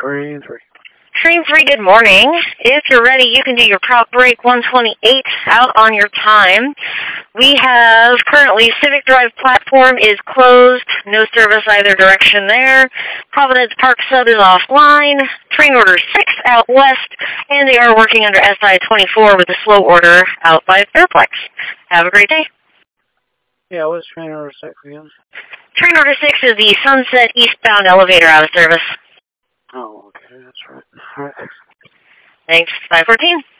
Train 3. Train 3, good morning. If you're ready, you can do your prop break 128 out on your time. We have currently Civic Drive platform is closed. No service either direction there. Providence Park sub is offline. Train order 6 out west. And they are working under SI 24 with a slow order out by Fairplex. Have a great day. Yeah, what's train order 6 again? Train order 6 is the Sunset eastbound elevator out of service. Oh, okay, that's right. All right. Thanks. 514.